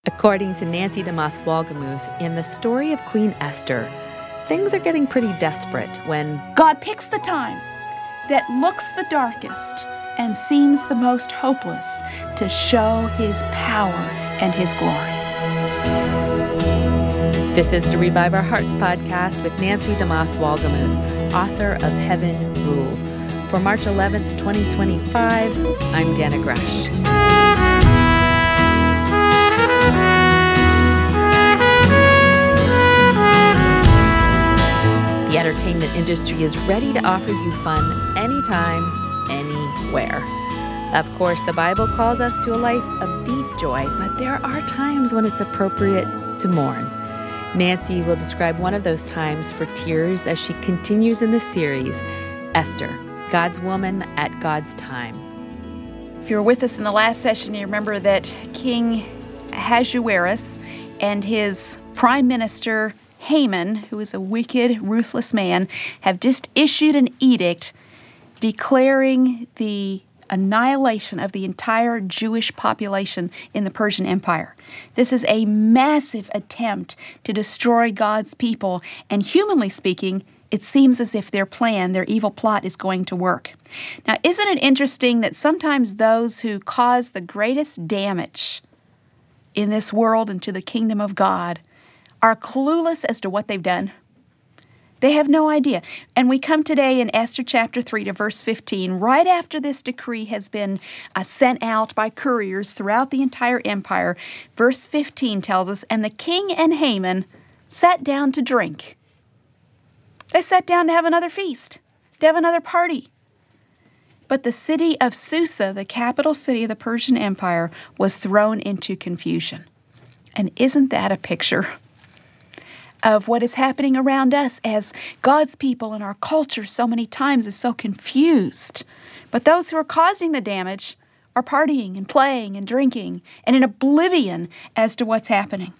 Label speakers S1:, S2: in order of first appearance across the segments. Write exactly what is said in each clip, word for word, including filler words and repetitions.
S1: According to Nancy DeMoss Wolgemuth, in the story of Queen Esther, things are getting pretty desperate when
S2: God picks the time that looks the darkest and seems the most hopeless to show His power and His glory.
S1: This is the Revive Our Hearts podcast with Nancy DeMoss Wolgemuth, author of Heaven Rules. For March eleventh, twenty twenty-five, I'm Dana Gresh. The entertainment industry is ready to offer you fun anytime, anywhere. Of course, the Bible calls us to a life of deep joy, but there are times when it's appropriate to mourn. Nancy will describe one of those times for tears as she continues in the series, Esther, God's Woman at God's Time.
S2: If you were with us in the last session, you remember that King Ahasuerus and his prime minister Haman, who is a wicked, ruthless man, have just issued an edict declaring the annihilation of the entire Jewish population in the Persian Empire. This is a massive attempt to destroy God's people, and humanly speaking, it seems as if their plan, their evil plot, is going to work. Now, isn't it interesting that sometimes those who cause the greatest damage in this world and to the kingdom of God are clueless as to what they've done? They have no idea. And we come today in Esther chapter three to verse fifteen, right after this decree has been uh, sent out by couriers throughout the entire empire. Verse fifteen tells us, "And the king and Haman sat down to drink." They sat down to have another feast, to have another party. But the city of Susa, the capital city of the Persian Empire, was thrown into confusion. And isn't that a picture of what is happening around us as God's people and our culture so many times is so confused? But those who are causing the damage are partying and playing and drinking and in oblivion as to what's happening.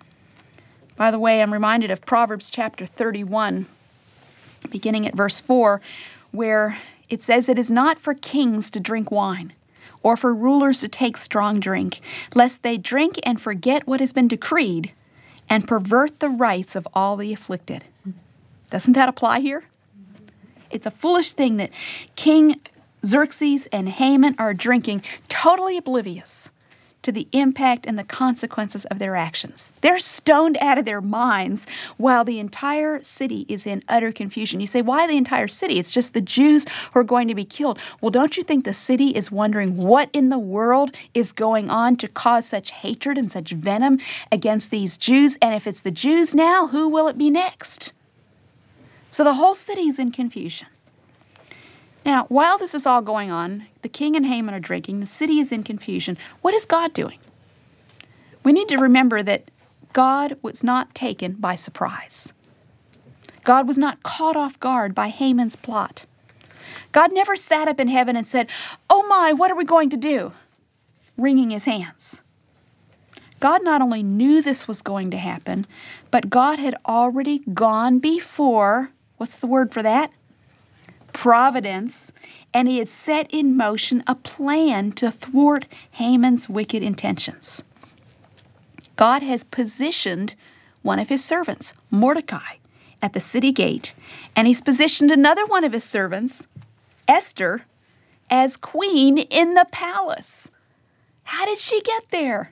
S2: By the way, I'm reminded of Proverbs chapter thirty-one, beginning at verse four, where it says, "It is not for kings to drink wine, or for rulers to take strong drink, lest they drink and forget what has been decreed, and pervert the rights of all the afflicted." Doesn't that apply here? It's a foolish thing that King Xerxes and Haman are drinking, totally oblivious to the impact and the consequences of their actions. They're stoned out of their minds while the entire city is in utter confusion. You say, why the entire city? It's just the Jews who are going to be killed. Well, don't you think the city is wondering what in the world is going on to cause such hatred and such venom against these Jews? And if it's the Jews now, who will it be next? So the whole city is in confusion. Now, while this is all going on, the king and Haman are drinking, the city is in confusion. What is God doing? We need to remember that God was not taken by surprise. God was not caught off guard by Haman's plot. God never sat up in heaven and said, "Oh my, what are we going to do?" wringing his hands. God not only knew this was going to happen, but God had already gone before, what's the word for that? Providence, and he had set in motion a plan to thwart Haman's wicked intentions. God has positioned one of his servants, Mordecai, at the city gate, and he's positioned another one of his servants, Esther, as queen in the palace. How did she get there?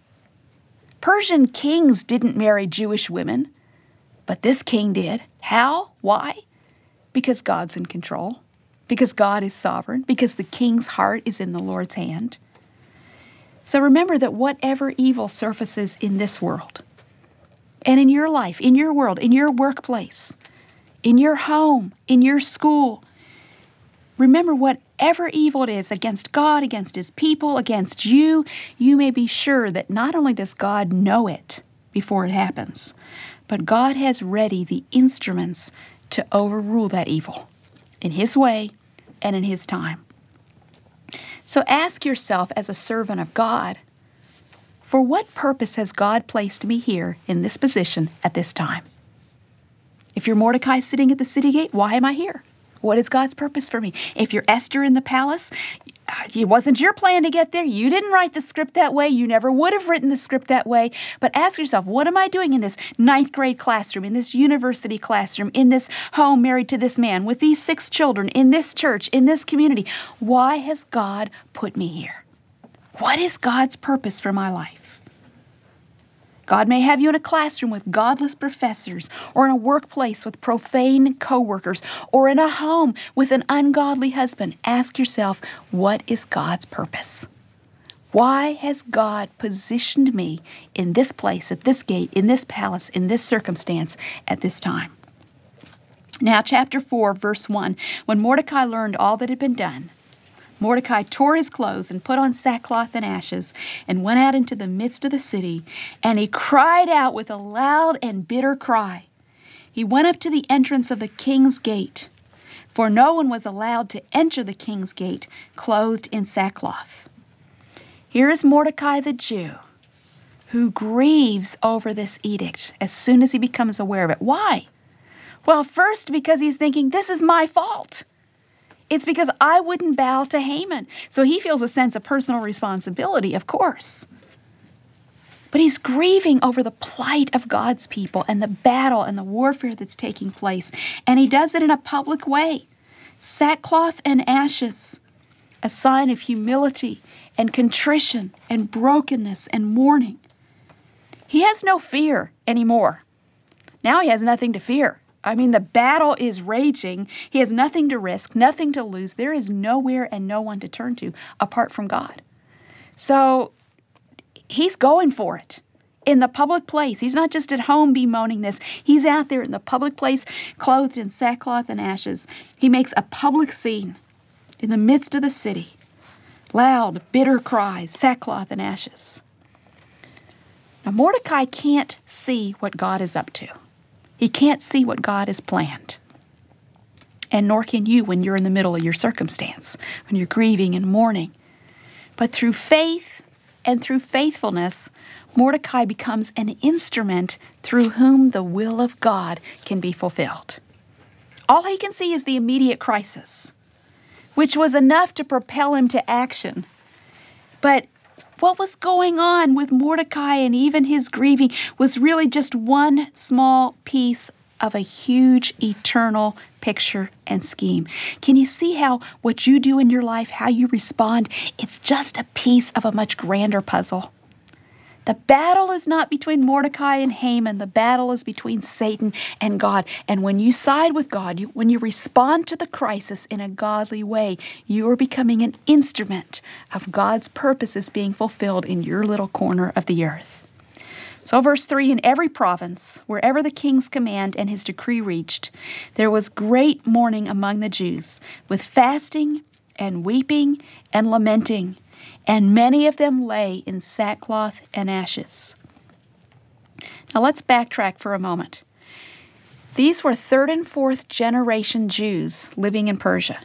S2: Persian kings didn't marry Jewish women, but this king did. How? Why? Because God's in control, because God is sovereign, because the king's heart is in the Lord's hand. So remember that whatever evil surfaces in this world, and in your life, in your world, in your workplace, in your home, in your school, remember whatever evil it is against God, against His people, against you, you may be sure that not only does God know it before it happens, but God has ready the instruments to overrule that evil in His way and in His time. So ask yourself as a servant of God, for what purpose has God placed me here in this position at this time? If you're Mordecai sitting at the city gate, why am I here? What is God's purpose for me? If you're Esther in the palace, it wasn't your plan to get there. You didn't write the script that way. You never would have written the script that way. But ask yourself, what am I doing in this ninth grade classroom, in this university classroom, in this home married to this man, with these six children, in this church, in this community? Why has God put me here? What is God's purpose for my life? God may have you in a classroom with godless professors, or in a workplace with profane coworkers, or in a home with an ungodly husband. Ask yourself, what is God's purpose? Why has God positioned me in this place, at this gate, in this palace, in this circumstance, at this time? Now, chapter four, verse one, when Mordecai learned all that had been done, Mordecai tore his clothes and put on sackcloth and ashes and went out into the midst of the city, and he cried out with a loud and bitter cry. He went up to the entrance of the king's gate, for no one was allowed to enter the king's gate clothed in sackcloth. Here is Mordecai the Jew, who grieves over this edict as soon as he becomes aware of it. Why? Well, first, because he's thinking, this is my fault. It's because I wouldn't bow to Haman. So he feels a sense of personal responsibility, of course. But he's grieving over the plight of God's people and the battle and the warfare that's taking place. And he does it in a public way. Sackcloth and ashes, a sign of humility and contrition and brokenness and mourning. He has no fear anymore. Now he has nothing to fear. I mean, the battle is raging. He has nothing to risk, nothing to lose. There is nowhere and no one to turn to apart from God. So he's going for it in the public place. He's not just at home bemoaning this. He's out there in the public place, clothed in sackcloth and ashes. He makes a public scene in the midst of the city. Loud, bitter cries, sackcloth and ashes. Now, Mordecai can't see what God is up to. He can't see what God has planned. And nor can you when you're in the middle of your circumstance, when you're grieving and mourning. But through faith and through faithfulness, Mordecai becomes an instrument through whom the will of God can be fulfilled. All he can see is the immediate crisis, which was enough to propel him to action. But what was going on with Mordecai and even his grieving was really just one small piece of a huge eternal picture and scheme. Can you see how what you do in your life, how you respond, it's just a piece of a much grander puzzle? The battle is not between Mordecai and Haman. The battle is between Satan and God. And when you side with God, you, when you respond to the crisis in a godly way, you are becoming an instrument of God's purposes being fulfilled in your little corner of the earth. So verse three, in every province, wherever the king's command and his decree reached, there was great mourning among the Jews, with fasting and weeping and lamenting. And many of them lay in sackcloth and ashes. Now let's backtrack for a moment. These were third and fourth generation Jews living in Persia.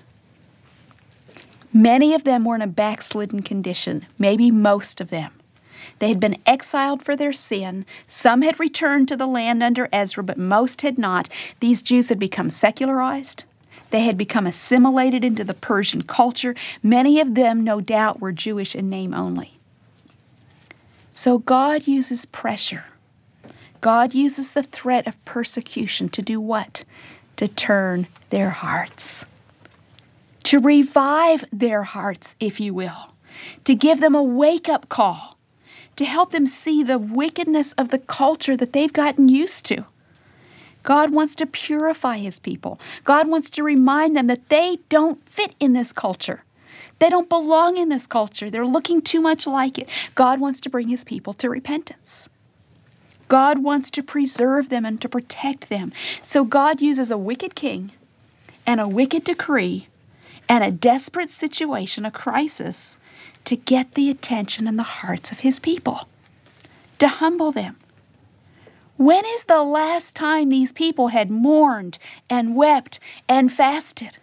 S2: Many of them were in a backslidden condition, maybe most of them. They had been exiled for their sin. Some had returned to the land under Ezra, but most had not. These Jews had become secularized. They had become assimilated into the Persian culture. Many of them, no doubt, were Jewish in name only. So God uses pressure. God uses the threat of persecution to do what? To turn their hearts. To revive their hearts, if you will. To give them a wake-up call. To help them see the wickedness of the culture that they've gotten used to. God wants to purify his people. God wants to remind them that they don't fit in this culture. They don't belong in this culture. They're looking too much like it. God wants to bring his people to repentance. God wants to preserve them and to protect them. So God uses a wicked king and a wicked decree and a desperate situation, a crisis, to get the attention and the hearts of his people, to humble them. When is the last time these people had mourned and wept and fasted?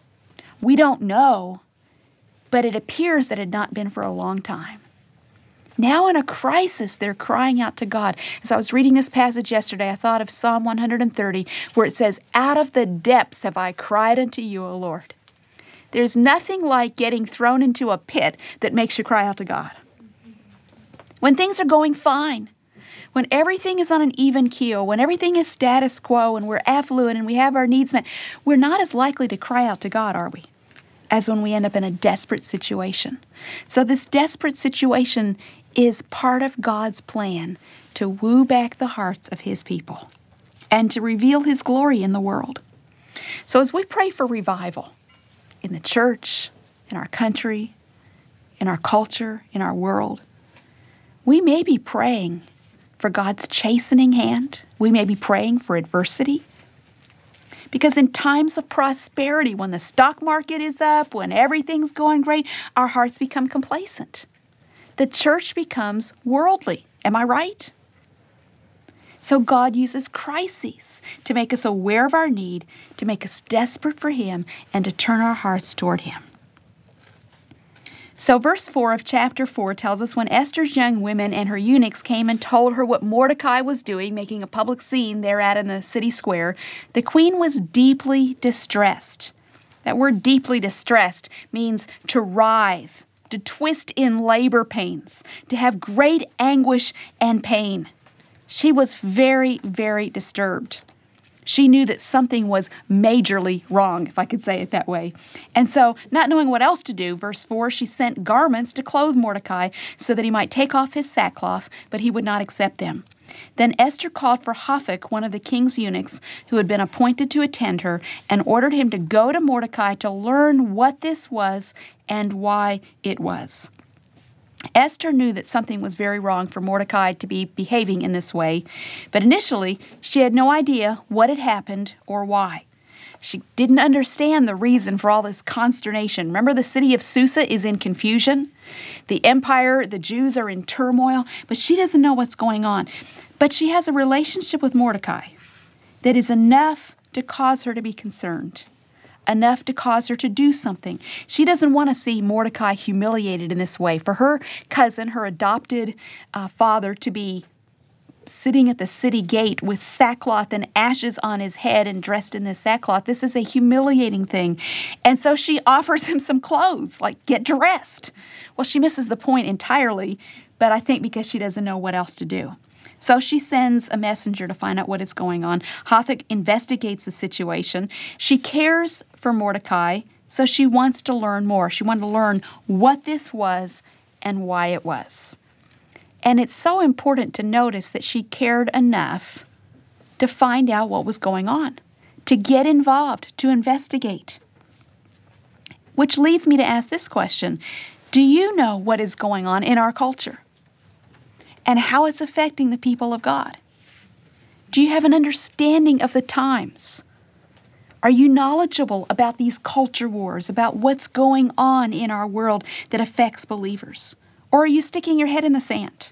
S2: We don't know, but it appears that it had not been for a long time. Now in a crisis, they're crying out to God. As I was reading this passage yesterday, I thought of Psalm one hundred thirty, where it says, "Out of the depths have I cried unto you, O Lord." There's nothing like getting thrown into a pit that makes you cry out to God. When things are going fine, when everything is on an even keel, when everything is status quo and we're affluent and we have our needs met, we're not as likely to cry out to God, are we? As when we end up in a desperate situation. So this desperate situation is part of God's plan to woo back the hearts of His people and to reveal His glory in the world. So as we pray for revival in the church, in our country, in our culture, in our world, we may be praying for God's chastening hand. We may be praying for adversity. Because in times of prosperity, when the stock market is up, when everything's going great, our hearts become complacent. The church becomes worldly. Am I right? So God uses crises to make us aware of our need, to make us desperate for Him, and to turn our hearts toward Him. So verse four of chapter four tells us when Esther's young women and her eunuchs came and told her what Mordecai was doing, making a public scene thereat in the city square, the queen was deeply distressed. That word deeply distressed means to writhe, to twist in labor pains, to have great anguish and pain. She was very, very disturbed. She knew that something was majorly wrong, if I could say it that way. And so, not knowing what else to do, verse four, she sent garments to clothe Mordecai so that he might take off his sackcloth, but he would not accept them. Then Esther called for Hathach, one of the king's eunuchs, who had been appointed to attend her, and ordered him to go to Mordecai to learn what this was and why it was. Esther knew that something was very wrong for Mordecai to be behaving in this way, but initially she had no idea what had happened or why. She didn't understand the reason for all this consternation. Remember, the city of Susa is in confusion. The empire, the Jews are in turmoil, but she doesn't know what's going on. But she has a relationship with Mordecai that is enough to cause her to be concerned, enough to cause her to do something. She doesn't want to see Mordecai humiliated in this way. For her cousin, her adopted uh, father, to be sitting at the city gate with sackcloth and ashes on his head and dressed in this sackcloth, this is a humiliating thing. And so she offers him some clothes, like, get dressed. Well, she misses the point entirely, but I think because she doesn't know what else to do. So she sends a messenger to find out what is going on. Hathach investigates the situation. She cares for Mordecai, so she wants to learn more. She wanted to learn what this was and why it was. And it's so important to notice that she cared enough to find out what was going on, to get involved, to investigate. Which leads me to ask this question: do you know what is going on in our culture and how it's affecting the people of God? Do you have an understanding of the times? Are you knowledgeable about these culture wars, about what's going on in our world that affects believers? Or are you sticking your head in the sand?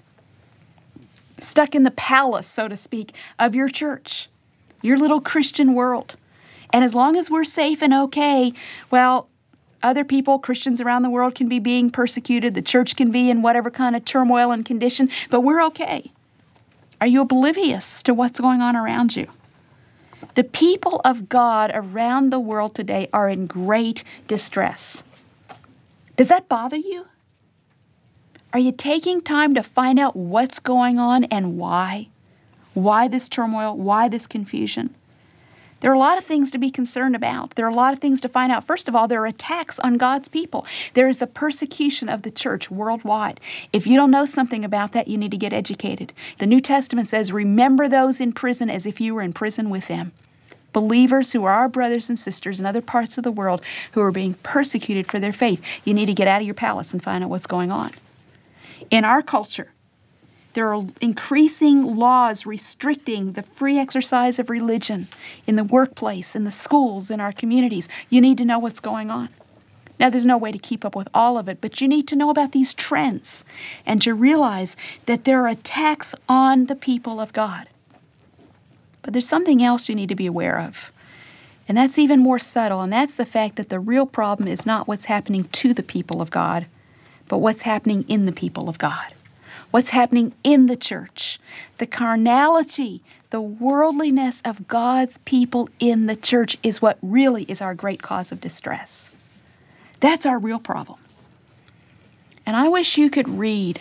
S2: Stuck in the palace, so to speak, of your church, your little Christian world. And as long as we're safe and okay, well, other people, Christians around the world, can be being persecuted. The church can be in whatever kind of turmoil and condition, but we're okay. Are you oblivious to what's going on around you? The people of God around the world today are in great distress. Does that bother you? Are you taking time to find out what's going on and why? Why this turmoil? Why this confusion? There are a lot of things to be concerned about. There are a lot of things to find out. First of all, there are attacks on God's people. There is the persecution of the church worldwide. If you don't know something about that, you need to get educated. The New Testament says, remember those in prison as if you were in prison with them. Believers who are our brothers and sisters in other parts of the world who are being persecuted for their faith. You need to get out of your palace and find out what's going on. In our culture, there are increasing laws restricting the free exercise of religion in the workplace, in the schools, in our communities. You need to know what's going on. Now, there's no way to keep up with all of it, but you need to know about these trends and to realize that there are attacks on the people of God. But there's something else you need to be aware of, and that's even more subtle, and that's the fact that the real problem is not what's happening to the people of God, but what's happening in the people of God. what's happening in the church, the carnality, the worldliness of God's people in the church is what really is our great cause of distress. That's our real problem. And I wish you could read.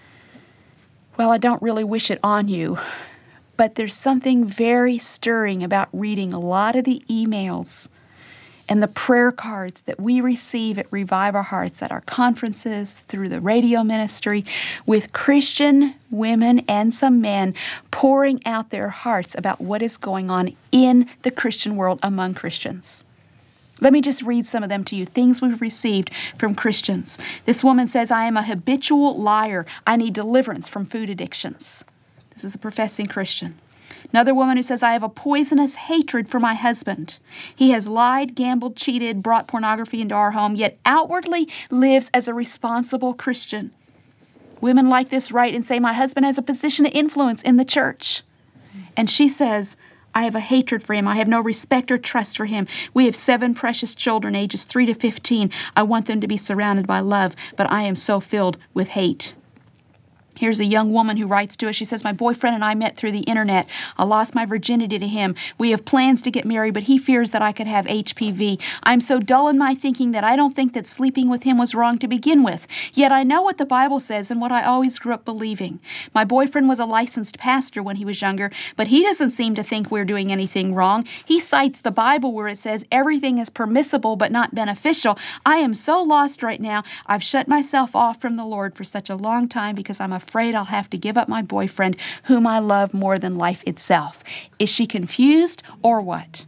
S2: Well, I don't really wish it on you, but there's something very stirring about reading a lot of the emails and the prayer cards that we receive at Revive Our Hearts at our conferences, through the radio ministry, with Christian women and some men pouring out their hearts about what is going on in the Christian world among Christians. Let me just read some of them to you, things we've received from Christians. This woman says, I am a habitual liar. I need deliverance from food addictions. This is a professing Christian. Another woman who says, I have a poisonous hatred for my husband. He has lied, gambled, cheated, brought pornography into our home, yet outwardly lives as a responsible Christian. Women like this write and say, my husband has a position of influence in the church. And she says, I have a hatred for him. I have no respect or trust for him. We have seven precious children, ages three to fifteen. I want them to be surrounded by love, but I am so filled with hate. Here's a young woman who writes to us. She says, my boyfriend and I met through the internet. I lost my virginity to him. We have plans to get married, but he fears that I could have H P V. I'm so dull in my thinking that I don't think that sleeping with him was wrong to begin with. Yet I know what the Bible says and what I always grew up believing. My boyfriend was a licensed pastor when he was younger, but he doesn't seem to think we're doing anything wrong. He cites the Bible where it says everything is permissible but not beneficial. I am so lost right now. I've shut myself off from the Lord for such a long time because I'm afraid I'll have to give up my boyfriend, whom I love more than life itself. Is she confused or what?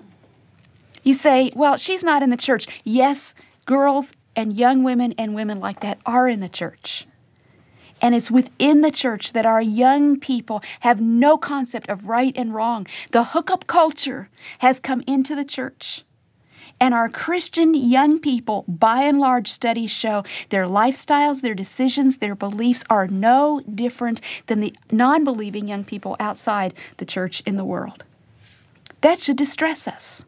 S2: You say, well, she's not in the church. Yes, girls and young women and women like that are in the church. And it's within the church that our young people have no concept of right and wrong. The hookup culture has come into the church. And our Christian young people, by and large, studies show their lifestyles, their decisions, their beliefs are no different than the non-believing young people outside the church in the world. That should distress us.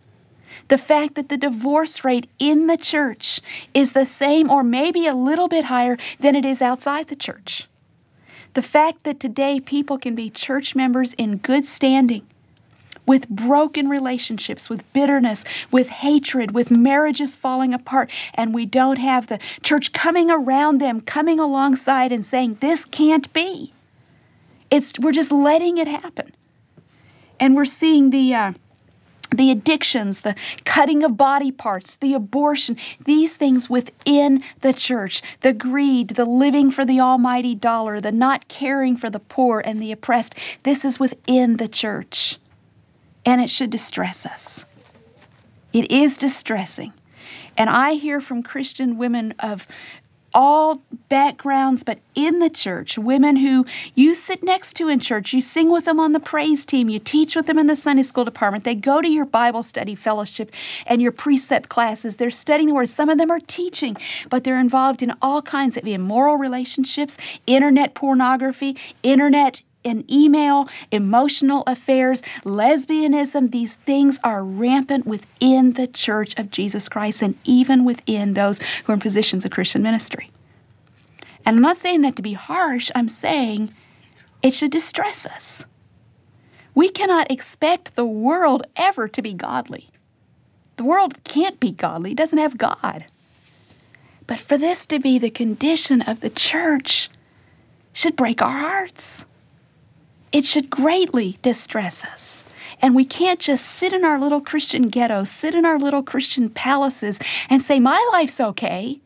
S2: The fact that the divorce rate in the church is the same or maybe a little bit higher than it is outside the church. The fact that today people can be church members in good standing, with broken relationships, with bitterness, with hatred, with marriages falling apart, and we don't have the church coming around them, coming alongside and saying, this can't be. It's we're just letting it happen. And we're seeing the uh, the addictions, the cutting of body parts, the abortion, these things within the church, the greed, the living for the almighty dollar, the not caring for the poor and the oppressed. This is within the church. And it should distress us. It is distressing. And I hear from Christian women of all backgrounds, but in the church, women who you sit next to in church, you sing with them on the praise team, you teach with them in the Sunday school department, they go to your Bible study fellowship and your precept classes, they're studying the Word. Some of them are teaching, but they're involved in all kinds of immoral relationships, internet pornography, internet and email, emotional affairs, lesbianism. These things are rampant within the Church of Jesus Christ and even within those who are in positions of Christian ministry. And I'm not saying that to be harsh. I'm saying it should distress us. We cannot expect the world ever to be godly. The world can't be godly. It doesn't have God. But for this to be the condition of the church should break our hearts. It should greatly distress us. And we can't just sit in our little Christian ghettos, sit in our little Christian palaces and say, my life's okay,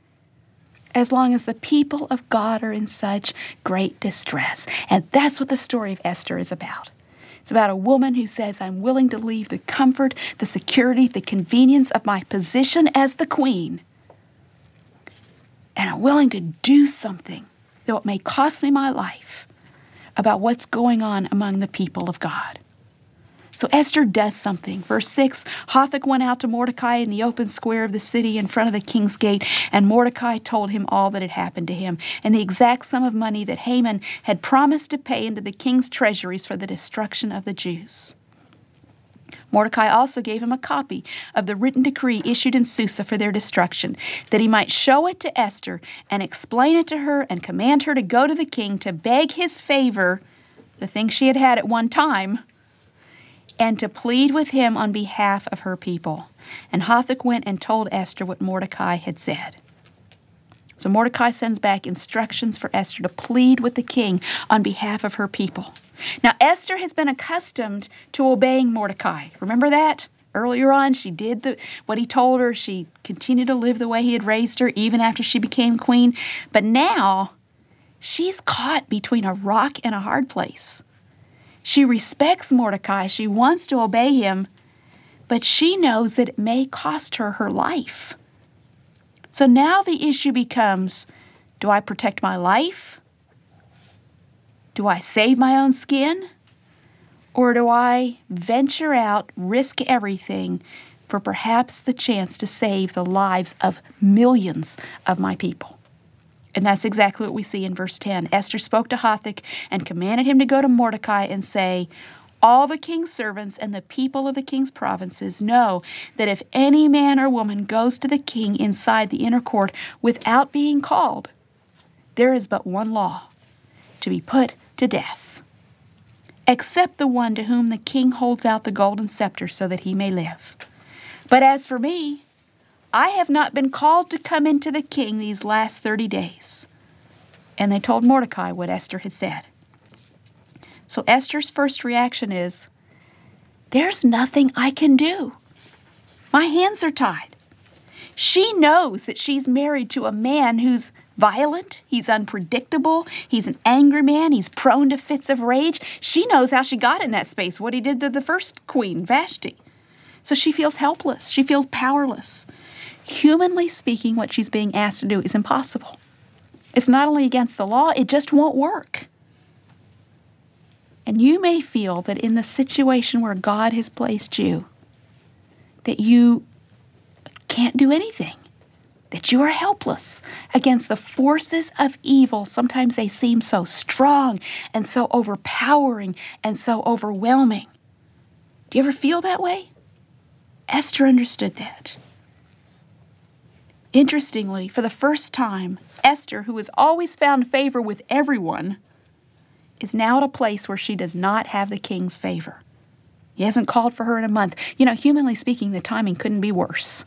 S2: as long as the people of God are in such great distress. And that's what the story of Esther is about. It's about a woman who says, I'm willing to leave the comfort, the security, the convenience of my position as the queen. And I'm willing to do something, though it may cost me my life, about what's going on among the people of God. So Esther does something. Verse six, Hathach went out to Mordecai in the open square of the city in front of the king's gate, and Mordecai told him all that had happened to him, and the exact sum of money that Haman had promised to pay into the king's treasuries for the destruction of the Jews. Mordecai also gave him a copy of the written decree issued in Susa for their destruction, that he might show it to Esther and explain it to her and command her to go to the king to beg his favor, the thing she had had at one time, and to plead with him on behalf of her people. And Hathach went and told Esther what Mordecai had said. So Mordecai sends back instructions for Esther to plead with the king on behalf of her people. Now, Esther has been accustomed to obeying Mordecai. Remember that? Earlier on, she did the, what he told her. She continued to live the way he had raised her, even after she became queen. But now, she's caught between a rock and a hard place. She respects Mordecai. She wants to obey him, but she knows that it may cost her her life. So now the issue becomes, do I protect my life? Do I save my own skin? Or do I venture out, risk everything for perhaps the chance to save the lives of millions of my people? And that's exactly what we see in verse ten. Esther spoke to Hathach and commanded him to go to Mordecai and say, all the king's servants and the people of the king's provinces know that if any man or woman goes to the king inside the inner court without being called, there is but one law, to be put to death, except the one to whom the king holds out the golden scepter so that he may live. But as for me, I have not been called to come into the king these last thirty days. And they told Mordecai what Esther had said. So Esther's first reaction is, there's nothing I can do. My hands are tied. She knows that she's married to a man who's violent, he's unpredictable, he's an angry man, he's prone to fits of rage. She knows how she got in that space, what he did to the first queen, Vashti. So she feels helpless, she feels powerless. Humanly speaking, what she's being asked to do is impossible. It's not only against the law, it just won't work. And you may feel that in the situation where God has placed you, that you can't do anything, that you are helpless against the forces of evil. Sometimes they seem so strong and so overpowering and so overwhelming. Do you ever feel that way? Esther understood that. Interestingly, for the first time, Esther, who has always found favor with everyone, is now at a place where she does not have the king's favor. He hasn't called for her in a month. You know, humanly speaking, the timing couldn't be worse.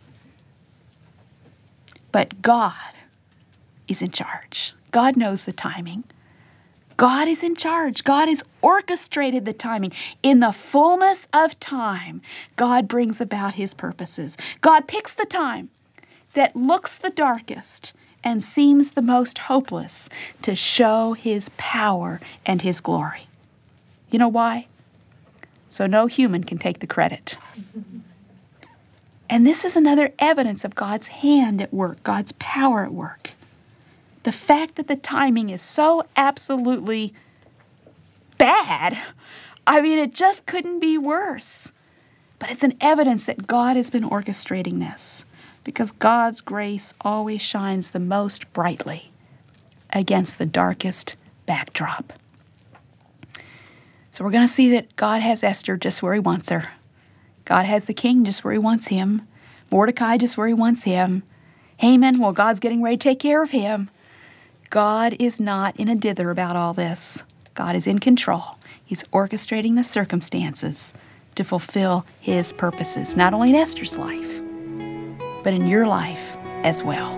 S2: But God is in charge. God knows the timing. God is in charge. God has orchestrated the timing. In the fullness of time, God brings about his purposes. God picks the time that looks the darkest and seems the most hopeless to show his power and his glory. You know why? So no human can take the credit. And this is another evidence of God's hand at work, God's power at work. The fact that the timing is so absolutely bad, I mean, it just couldn't be worse. But it's an evidence that God has been orchestrating this, because God's grace always shines the most brightly against the darkest backdrop. So we're going to see that God has Esther just where he wants her. God has the king just where he wants him. Mordecai just where he wants him. Haman, well, God's getting ready to take care of him. God is not in a dither about all this. God is in control. He's orchestrating the circumstances to fulfill his purposes, not only in Esther's life, but in your life as well.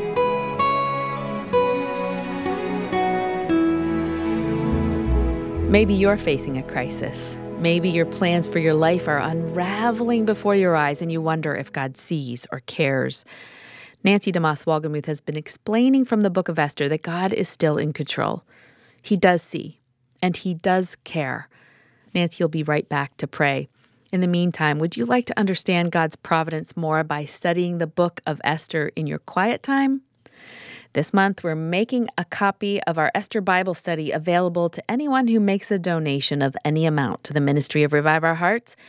S1: Maybe you're facing a crisis. Maybe your plans for your life are unraveling before your eyes and you wonder if God sees or cares. Nancy DeMoss Wolgemuth has been explaining from the book of Esther that God is still in control. He does see, and he does care. Nancy will be right back to pray. In the meantime, would you like to understand God's providence more by studying the book of Esther in your quiet time? This month, we're making a copy of our Esther Bible study available to anyone who makes a donation of any amount to the Ministry of Revive Our Hearts.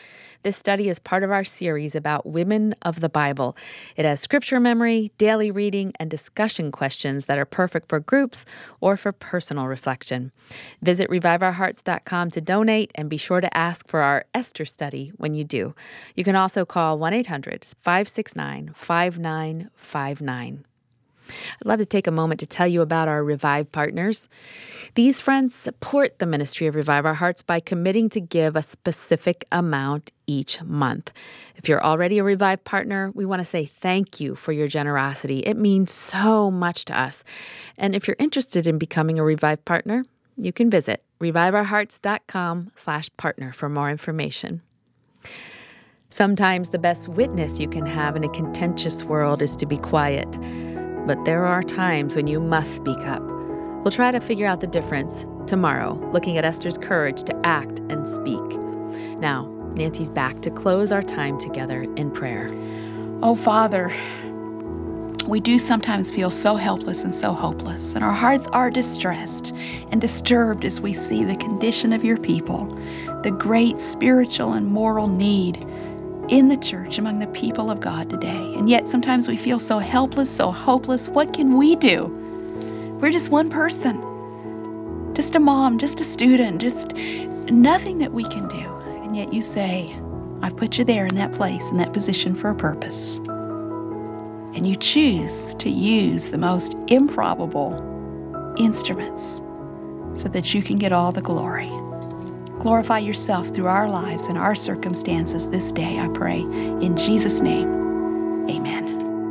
S1: This study is part of our series about women of the Bible. It has scripture memory, daily reading, and discussion questions that are perfect for groups or for personal reflection. Visit revive our hearts dot com to donate, and be sure to ask for our Esther study when you do. You can also call one eight hundred, five six nine, five nine five nine. I'd love to take a moment to tell you about our Revive partners. These friends support the ministry of Revive Our Hearts by committing to give a specific amount each month. If you're already a Revive partner, we want to say thank you for your generosity. It means so much to us. And if you're interested in becoming a Revive partner, you can visit revive our hearts dot com slash partner for more information. Sometimes the best witness you can have in a contentious world is to be quiet. But there are times when you must speak up. We'll try to figure out the difference tomorrow, looking at Esther's courage to act and speak. Now, Nancy's back to close our time together in prayer.
S2: Oh, Father, we do sometimes feel so helpless and so hopeless, and our hearts are distressed and disturbed as we see the condition of your people, the great spiritual and moral need in the church among the people of God today. And yet sometimes we feel so helpless, so hopeless. What can we do? We're just one person, just a mom, just a student, just nothing that we can do. And yet you say, I've put you there in that place, in that position for a purpose. And you choose to use the most improbable instruments so that you can get all the glory. Glorify yourself through our lives and our circumstances this day, I pray. In Jesus' name, amen.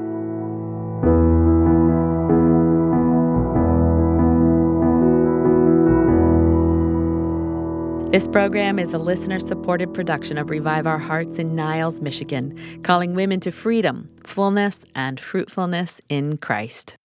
S1: This program is a listener-supported production of Revive Our Hearts in Niles, Michigan, calling women to freedom, fullness, and fruitfulness in Christ.